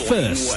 first.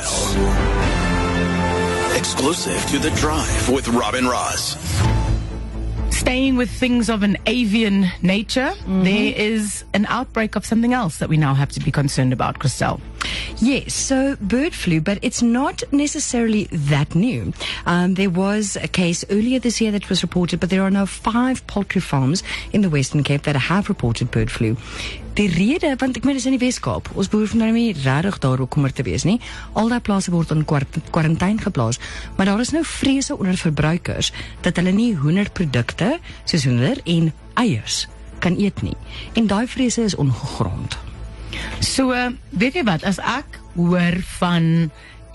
Exclusive to The Drive with Robin Ross. Staying with things of an avian nature, there is an outbreak of something else that we now have to be concerned about, Christelle. Yes, so bird flu, but it's not necessarily that new. There was a case earlier this year that was reported, but there are now 5 poultry farms in the Western Cape that have reported bird flu. Die rede, want ek meen dis in die Weskaap, ons behoef nou nie regtig daar bekommerd te wees nie. Al daai plase word in kwarantyne geplaas, maar daar is nou vrese onder verbruikers dat hulle nie hoenderprodukte soos hoender en eiers kan eet nie. En daai vrese is ongegrond. So, weet jy wat, as ek hoor van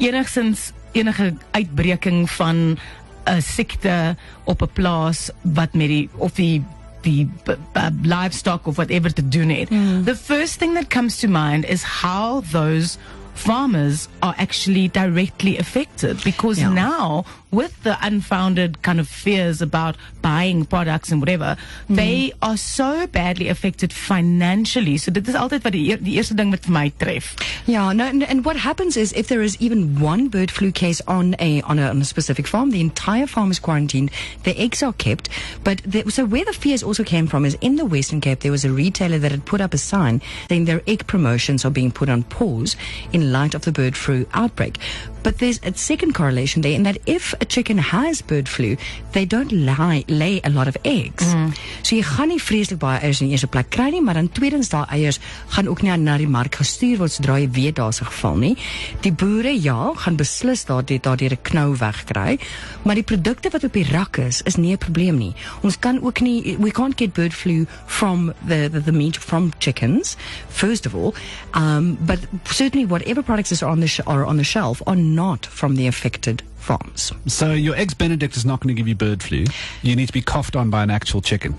enige uitbreking van 'n siekte op 'n plaas wat met die livestock of whatever to do it, the first thing that comes to mind is how those farmers are actually directly affected, because now with the unfounded kind of fears about buying products and whatever, they are so badly affected financially. So dit is altyd wat die eerste ding wat vir my tref. Yeah, no, and what happens is if there is even one bird flu case on a specific farm, the entire farm is quarantined, the eggs are kept. But so where the fears also came from is in the Western Cape, there was a retailer that had put up a sign saying their egg promotions are being put on pause in light of the bird flu outbreak. But there's a second correlation there in that if a chicken has bird flu, they don't lay a lot of eggs. So jy gaan nie vreeslik baie eiers in die eerste plek kry nie, maar dan tweedens daai eiers gaan ook nie na die mark gestuur word sodra jy weet daar's 'n geval nie. Die boere gaan beslis daardeur 'n knou wegkry, maar die produkte wat op die rak is nie 'n probleem nie. Ons kan ook nie, we can't get bird flu from the meat from chickens, first of all, but certainly whatever products are on the shelf are not from the affected farms. So your Eggs Benedict is not going to give you bird flu. You need to be coughed on by an actual chicken.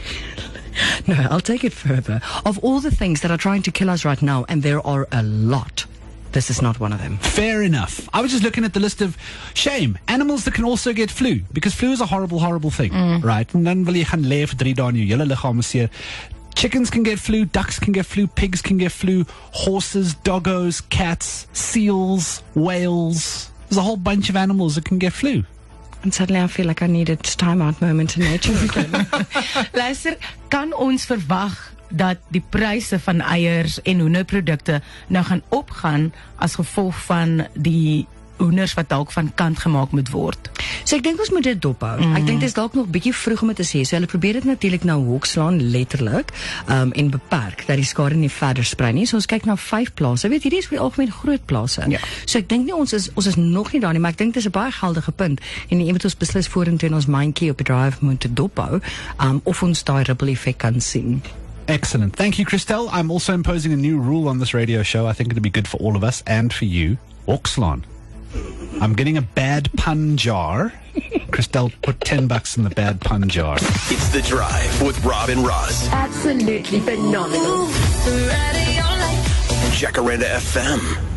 No, I'll take it further. Of all the things that are trying to kill us right now, and there are a lot, this is not one of them. Fair enough. I was just looking at the list of animals that can also get flu, because flu is a horrible, horrible thing, right? And dan wil jy gaan lê vir 3 dae en jou hele liggaam is seer. Chickens can get flu, ducks can get flu, pigs can get flu, horses, doggos, cats, seals, whales. There's a whole bunch of animals that can get flu. And suddenly I feel like I needed a time-out moment in nature again. Luister, kan ons verwag dat die pryse van eiers en hoenderprodukte nou gaan opgaan as gevolg van die hoenders wat dalk van kant gemaak moet word? So ek dink ons moet dit dophou. Ek dink dit is dalk nog bietjie vroeg om dit te sê. So hulle probeer dit natuurlik nou hoekslaan letterlik en beperk dat die skade nie verder sprei nie. So ons kyk na 5 plase. Weet hierdie is vir die algemeen groot plase. Ja. So ek dink nie ons is nog nie daar nie, maar ek dink dit is 'n baie geldige punt en jy moet ons beslis vorentoe in ons mindjie op die drive moet dophou of ons daai ripple effek kan sien. Excellent. Thank you, Christelle. I'm also imposing a new rule on this radio show. I think it'll be good for all of us and for you. Hoekslaan. I'm getting a bad pun jar. Christelle put $10 in the bad pun jar. It's The Drive with Robin Ross. Absolutely phenomenal. Jacaranda FM.